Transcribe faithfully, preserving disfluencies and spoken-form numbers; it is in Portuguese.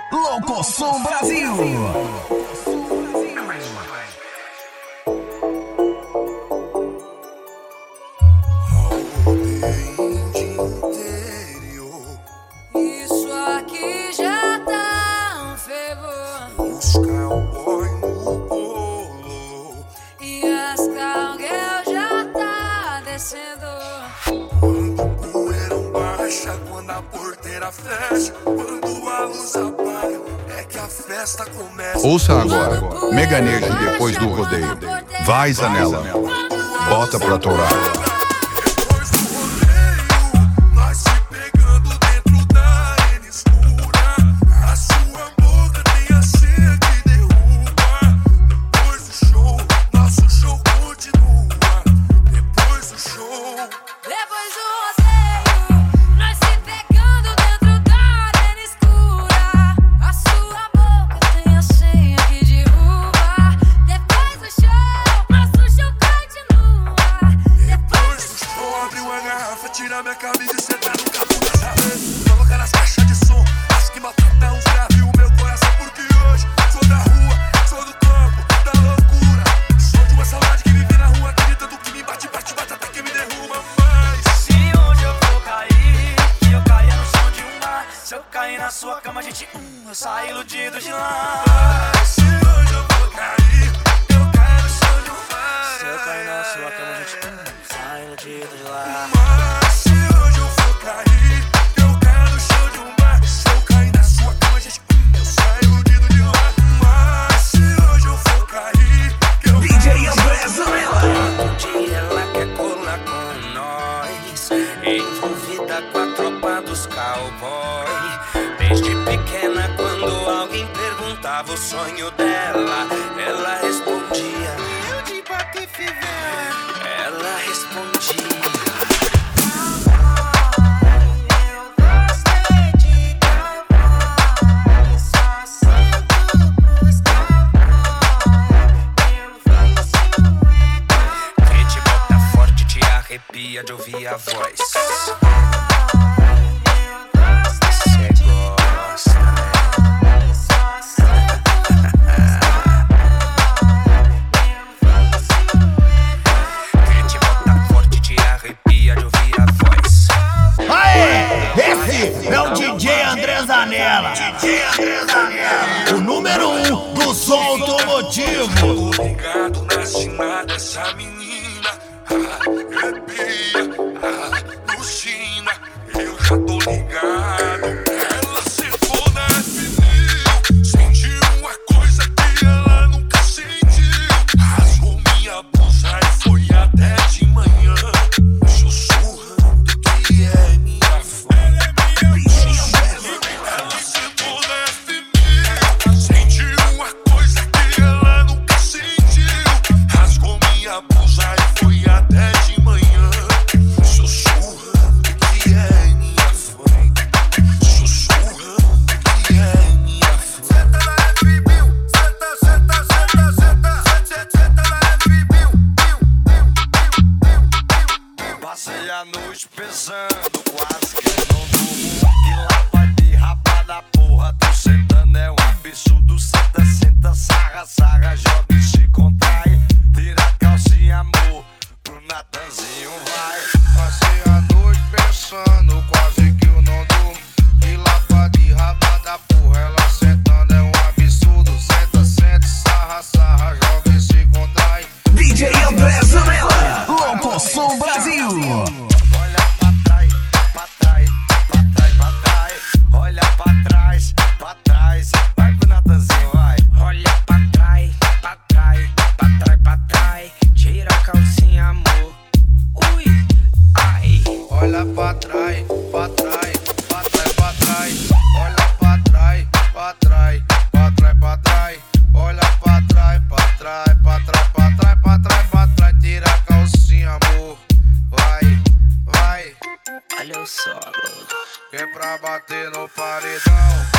Louco Som Brasil. Isso aqui já tá um fervor. Os cowboy no bolo E as cowgirl já tá descendo. quando o poeirão baixa, quando a porteira fecha, quando a luz apaga, é que a festa começa. Ouça agora, Mega Nerd depois do rodeio. Vai, Zanella, bota pra torar. Depois do rodeio, nós se pegando dentro da arena escura. A sua boca tem a senha que derruba. Depois do show, nosso show continua. Depois do show, Depois do rodeio, nós se pegando dentro da arena escura. A sua boca tem a senha que derruba. Depois do show, nosso show continua. depois do show, abre uma garrafa, tira minha camisa e senta no carro da chave. Coloca nas caixas de som, acho que maltrata uns grave o meu coração. Porque hoje sou da rua, sou do campo, da loucura. Sou de uma saudade que vive na rua, acreditando que me bate, bate, bate até que me derruba. Mas Se onde eu for cair, que eu caia no som de um mar. Se eu cair na sua cama, gente, hum, eu saio iludido de lá. se hoje eu vou cair, eu quero o som de um mar. Se eu cair na sua cama, gente, hum, eu saio iludido de lá. Mas se hoje eu for cair, eu quero o show de um bar. Se eu cair na sua cama, gente, hum, eu saio iludido de lá. Mas se hoje eu for cair, eu D J André Zanella. Um dia ela quer colar com nós, envolvida com a tropa dos cowboy. Desde pequena, quando alguém perguntava o sonho dela, ela respondia: eu de Patife Velho. Ela respondia: eu gostei de cowboy, só sinto pros cowboy. Eu vi silhueta. Que te bota forte, te arrepia de ouvir a voz. Cê gosta, né? Só sinto que te bota forte, te arrepia de ouvir a voz. Aê! Esse é o D J André Zanella. D J André Zanella. O número um do som automotivo. tô ligado na sina dessa menina. Ah, é Bia, ah, Lucina, eu já tô ligado. Ela sentou na F mil, sentiu uma coisa que ela nunca sentiu. Rasgou minha blusa e foi até de manhã, sussurrando que é minha fã. Ela sentou na F mil, sentiu uma coisa que ela nunca sentiu. Rasgou minha blusa e foi até de manhã, sussurrando que é minha fã. Sussurrando que é minha fã. Senta na F mil, senta, senta, senta, senta, senta, senta na F mil, mil, mil, mil, mil. Passei a noite pensando, quase que não durmo. Que lá vai de rapa da porra, tô sentando é um absurdo. Senta, senta, sarra, sarra, joga e se contrai. Tira a calcinha, amor, pro Natanzinho vai. Passei a noite pensando, quase que eu não durmo. De lapa de raba da porra, ela sentando é um absurdo. Senta, senta, sarra, sarra, joga e se contrai. D J André Zanella. Louco Som Brasil. Olha pra trás, pra trás, pra trás, pra trás. Olha pra trás, pra trás. Vai pro Natanzinho, vai. Olha pra trás, pra trás, pra trás, pra trás. Tira a calcinha, amor. Ui, ai. Olha pra trás, pra trás, pra trás, pra trás. Olha pra trás, pra trás, pra trás, pra trás. Olha pra trás, pra trás, pra trás, pra trás, pra trás, pra trás. Tira a calcinha, amor. Vai, vai. Olha o solo. É pra bater no paredão.